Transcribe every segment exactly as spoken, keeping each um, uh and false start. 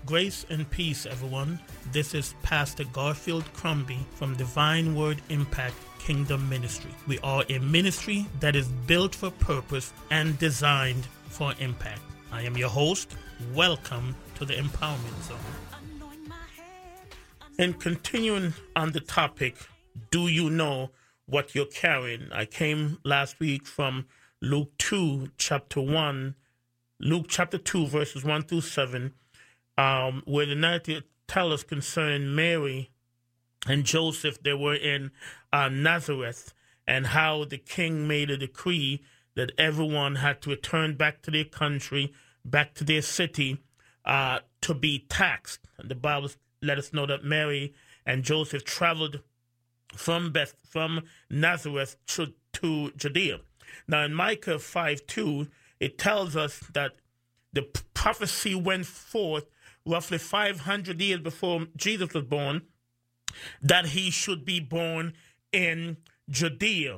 Grace and peace, everyone. This is Pastor Garfield Crombie from Divine Word Impact Kingdom Ministry. We are a ministry that is built for purpose and designed for impact. I am your host. Welcome to the Empowerment Zone. And continuing on the topic, do you know what you're carrying? I came last week from Luke two, chapter one, Luke chapter two, verses one through seven, um, where the narrative tells us concerning Mary and Joseph. They were in uh, Nazareth, and how the king made a decree that everyone had to return back to their country, back to their city, uh, to be taxed. And the Bible let us know that Mary and Joseph traveled from Beth, from Nazareth to, to Judea. Now, in Micah five two, it tells us that the prophecy went forth roughly five hundred years before Jesus was born, that he should be born in Judea,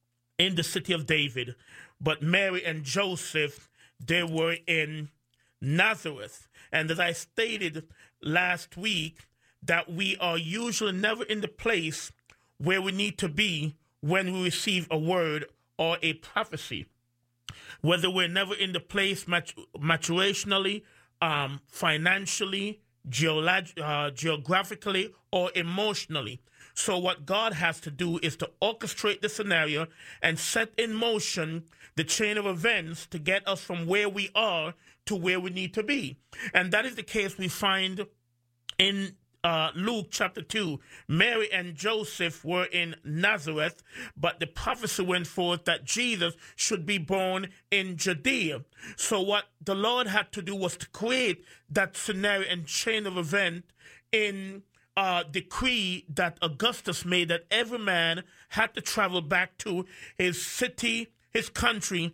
in the city of David. But Mary and Joseph, they were in Nazareth. And as I stated last week, that we are usually never in the place where we need to be when we receive a word or a prophecy. Whether we're never in the place mat- maturationally, um, financially, geolog- uh, geographically, or emotionally. So what God has to do is to orchestrate the scenario and set in motion the chain of events to get us from where we are to where we need to be. And that is the case we find in Uh, Luke chapter two. Mary and Joseph were in Nazareth, but the prophecy went forth that Jesus should be born in Judea. So what the Lord had to do was to create that scenario and chain of event in a decree that Augustus made, that every man had to travel back to his city, his country,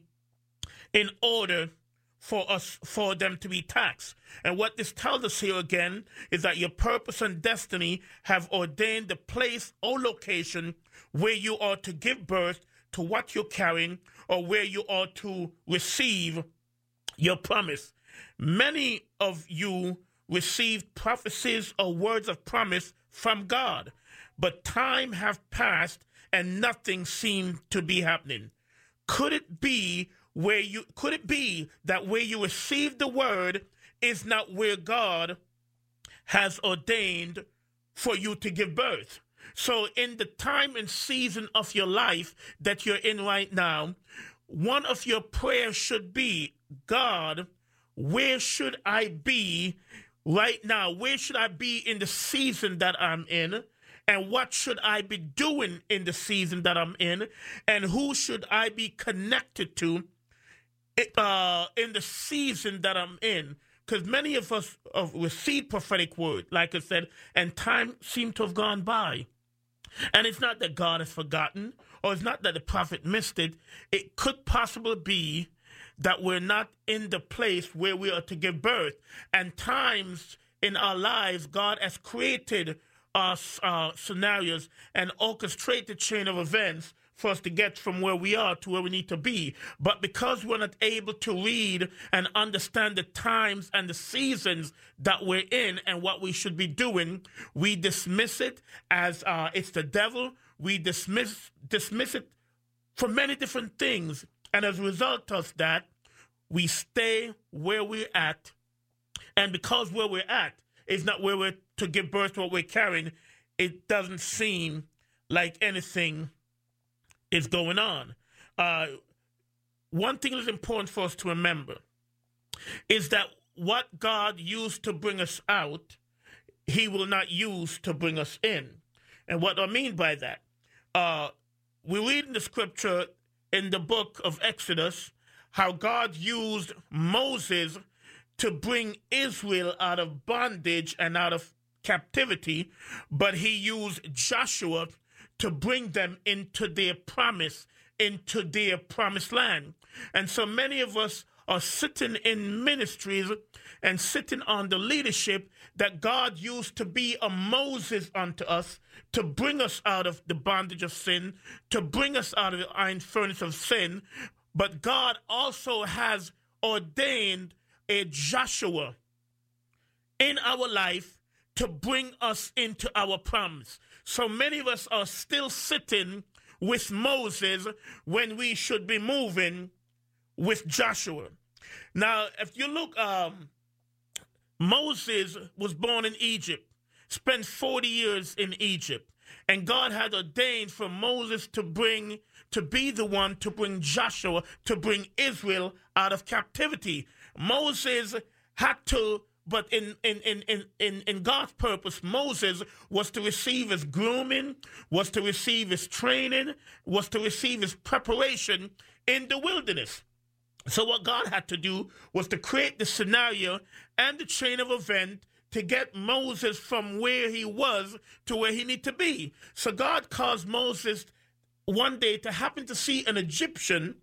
in order for us, for them to be taxed. And what this tells us here again is that your purpose and destiny have ordained the place or location where you are to give birth to what you're carrying, or where you are to receive your promise. Many of you received prophecies or words of promise from God, but time have passed and nothing seemed to be happening. Could it be Where you could it be that where you receive the word is not where God has ordained for you to give birth? So in the time and season of your life that you're in right now, one of your prayers should be, God, where should I be right now? Where should I be in the season that I'm in? And what should I be doing in the season that I'm in? And who should I be connected to Uh, in the season that I'm in? Because many of us have received prophetic word, like I said, and time seemed to have gone by. And it's not that God has forgotten, or it's not that the prophet missed it. It could possibly be that we're not in the place where we are to give birth. And times in our lives, God has created us uh, scenarios and orchestrated chain of events for us to get from where we are to where we need to be. But because we're not able to read and understand the times and the seasons that we're in and what we should be doing, we dismiss it as uh, it's the devil. We dismiss dismiss it for many different things. And as a result of that, we stay where we're at. And because where we're at is not where we're to give birth to what we're carrying, it doesn't seem like anything is going on. Uh, one thing that's important for us to remember is that what God used to bring us out, he will not use to bring us in. And what I mean by that, uh, we read in the scripture in the book of Exodus how God used Moses to bring Israel out of bondage and out of captivity, but he used Joshua to bring them into their promise, into their promised land. And so many of us are sitting in ministries and sitting on the leadership that God used to be a Moses unto us, to bring us out of the bondage of sin, to bring us out of the iron furnace of sin. But God also has ordained a Joshua in our life to bring us into our promise. So many of us are still sitting with Moses when we should be moving with Joshua. Now, if you look, um, Moses was born in Egypt, spent forty years in Egypt, and God had ordained for Moses to bring, to be the one to bring Joshua, to bring Israel out of captivity. Moses had to, but in, in, in, in, in, in God's purpose, Moses was to receive his grooming, was to receive his training, was to receive his preparation in the wilderness. So what God had to do was to create the scenario and the chain of event to get Moses from where he was to where he needed to be. So God caused Moses one day to happen to see an Egyptian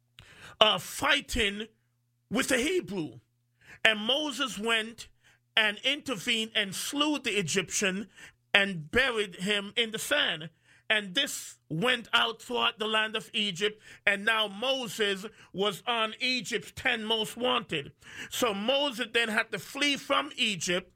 uh, fighting with a Hebrew. And Moses went and intervened and slew the Egyptian and buried him in the sand. And this went out throughout the land of Egypt, and now Moses was on Egypt's ten most wanted. So Moses then had to flee from Egypt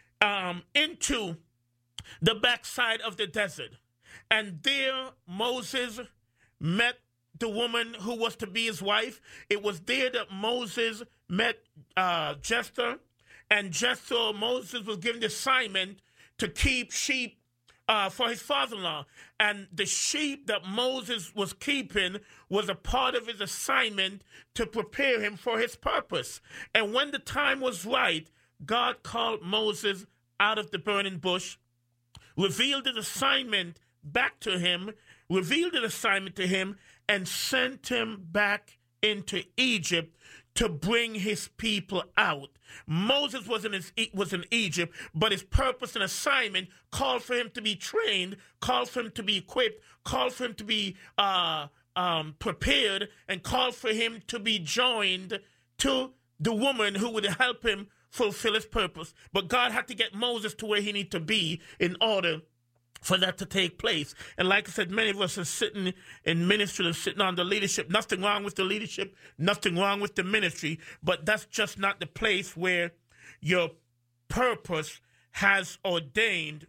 um, into the backside of the desert. And there Moses met the woman who was to be his wife. It was there that Moses met uh, Jethro, and Jethro, Moses was given the assignment to keep sheep Uh, for his father-in-law. And the sheep that Moses was keeping was a part of his assignment to prepare him for his purpose. And when the time was right, God called Moses out of the burning bush, revealed his assignment back to him, revealed the assignment to him, and sent him back into Egypt to bring his people out. Moses was in, his, was in Egypt, but his purpose and assignment called for him to be trained, called for him to be equipped, called for him to be uh, um, prepared, and called for him to be joined to the woman who would help him fulfill his purpose. But God had to get Moses to where he needed to be in order for that to take place. And like I said, many of us are sitting in ministry and sitting under leadership. Nothing wrong with the leadership, nothing wrong with the ministry, but that's just not the place where your purpose has ordained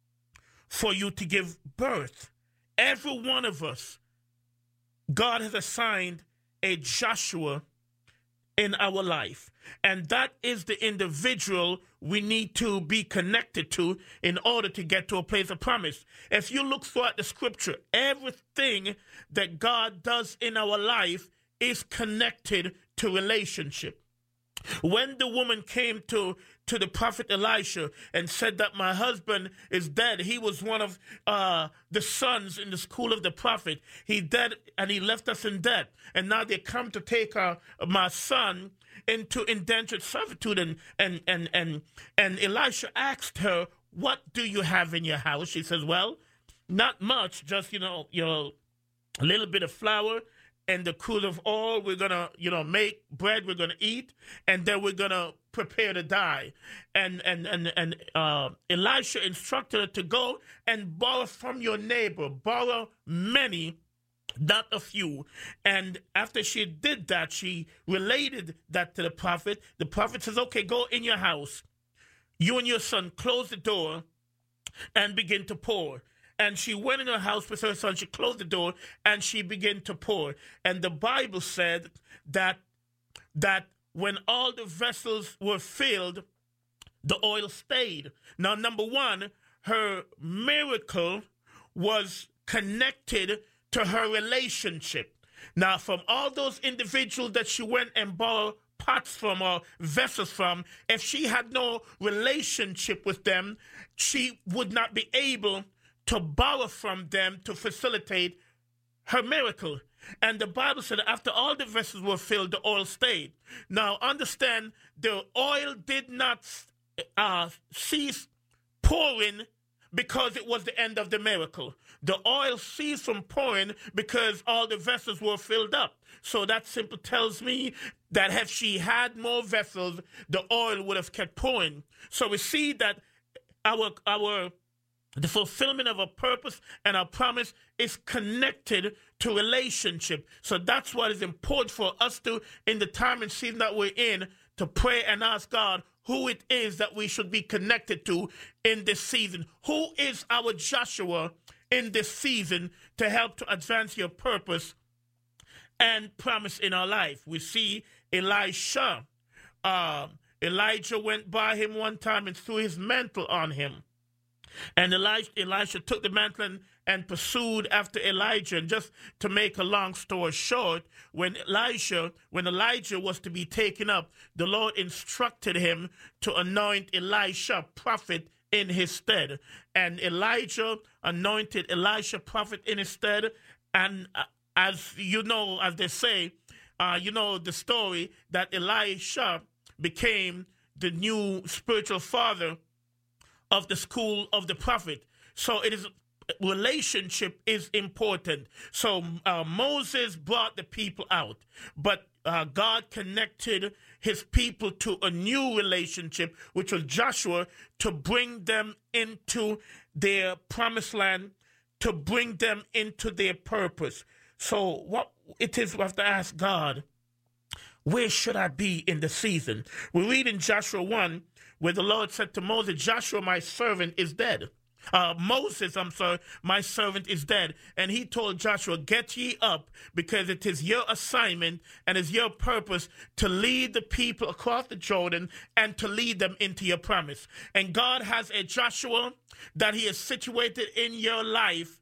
for you to give birth. Every one of us, God has assigned a Joshua in our life. And that is the individual we need to be connected to in order to get to a place of promise. If you look throughout the scripture, everything that God does in our life is connected to relationship. When the woman came to, to the prophet Elisha and said that my husband is dead, he was one of uh, the sons in the school of the prophet. He dead and he left us in debt. And now they come to take uh, my son into indentured servitude. And, and, and, and, and Elisha asked her, what do you have in your house? She says, well, not much, just, you know, you know, a little bit of flour and the cruise of oil. We're going to, you know, make bread, we're going to eat, and then we're going to prepare to die. And and and, and uh, Elisha instructed her to go and borrow from your neighbor, borrow many, not a few. And after she did that, she related that to the prophet. The prophet says, okay, go in your house. You and your son, close the door and begin to pour. And she went in her house with her son. She closed the door and she began to pour. And the Bible said that that when all the vessels were filled, the oil stayed. Now, number one, her miracle was connected to her relationship. Now, from all those individuals that she went and borrowed pots from or vessels from, if she had no relationship with them, she would not be able to borrow from them to facilitate her miracle. And the Bible said after all the vessels were filled, the oil stayed. Now, understand, the oil did not uh, cease pouring because it was the end of the miracle. The oil ceased from pouring because all the vessels were filled up. So that simply tells me that if she had more vessels, the oil would have kept pouring. So we see that our our the fulfillment of our purpose and our promise is connected to relationship. So that's what is important for us to, in the time and season that we're in, to pray and ask God, who it is that we should be connected to in this season. Who is our Joshua in this season to help to advance your purpose and promise in our life? We see Elisha. Uh, Elijah went by him one time and threw his mantle on him. And Elisha, Elisha took the mantle and, and pursued after Elijah. And just to make a long story short, when Elisha, when Elijah was to be taken up, the Lord instructed him to anoint Elisha prophet in his stead. And Elijah anointed Elisha prophet in his stead. And uh, as you know, as they say, uh, you know the story that Elisha became the new spiritual father of the school of the prophet. So it is, relationship is important. So uh, Moses brought the people out, but uh, God connected his people to a new relationship, which was Joshua, to bring them into their promised land, to bring them into their purpose. So what it is, we have to ask God, where should I be in the season? We read in Joshua one, where the Lord said to Moses, Joshua, my servant, is dead. Uh, Moses, I'm sorry, my servant is dead. And he told Joshua, get ye up, because it is your assignment and is your purpose to lead the people across the Jordan and to lead them into your promise. And God has a Joshua that he has situated in your life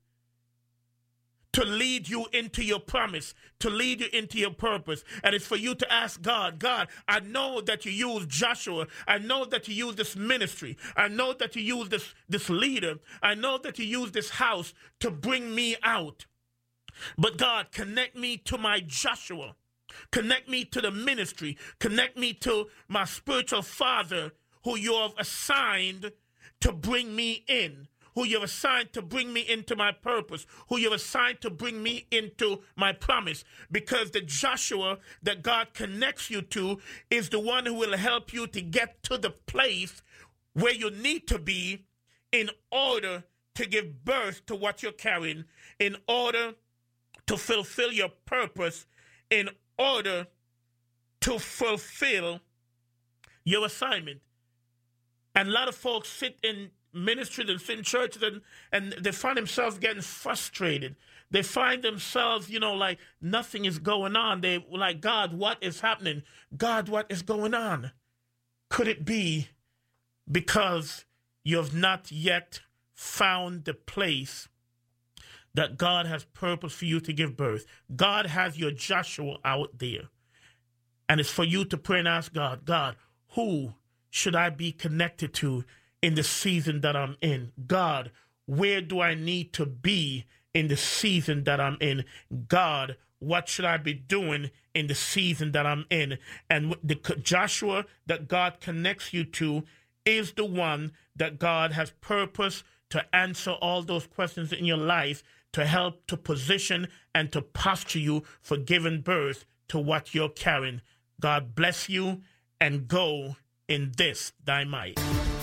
to lead you into your promise, to lead you into your purpose. And it's for you to ask God, God, I know that you use Joshua. I know that you use this ministry. I know that you use this, this leader. I know that you use this house to bring me out. But God, connect me to my Joshua. Connect me to the ministry. Connect me to my spiritual father who you have assigned to bring me in, who you've assigned to bring me into my purpose, who you've assigned to bring me into my promise. Because the Joshua that God connects you to is the one who will help you to get to the place where you need to be in order to give birth to what you're carrying, in order to fulfill your purpose, in order to fulfill your assignment. And a lot of folks sit in ministries and sit in churches and, and they find themselves getting frustrated. They find themselves, you know, like nothing is going on. They like, God, what is happening? God, what is going on? Could it be because you have not yet found the place that God has purpose for you to give birth? God has your Joshua out there. And it's for you to pray and ask God, God, who should I be connected to in the season that I'm in? God, where do I need to be in the season that I'm in? God, what should I be doing in the season that I'm in? And the Joshua that God connects you to is the one that God has purpose to answer all those questions in your life, to help to position and to posture you for giving birth to what you're carrying. God bless you, and go in this thy might.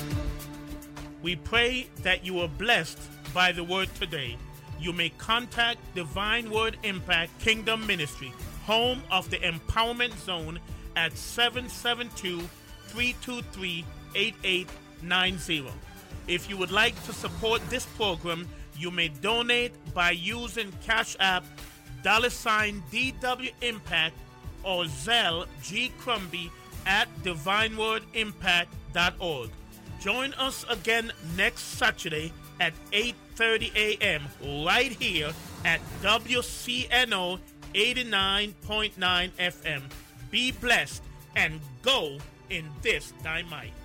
We pray that you are blessed by the word today. You may contact Divine Word Impact Kingdom Ministry, home of the Empowerment Zone, at seven seven two, three two three, eight eight nine zero. If you would like to support this program, you may donate by using Cash App, dollar sign D W Impact, or Zelle G Crumby at divine word impact dot org. Join us again next Saturday at eight thirty a.m. right here at W C N O eighty-nine point nine F M. Be blessed and go in this thy might.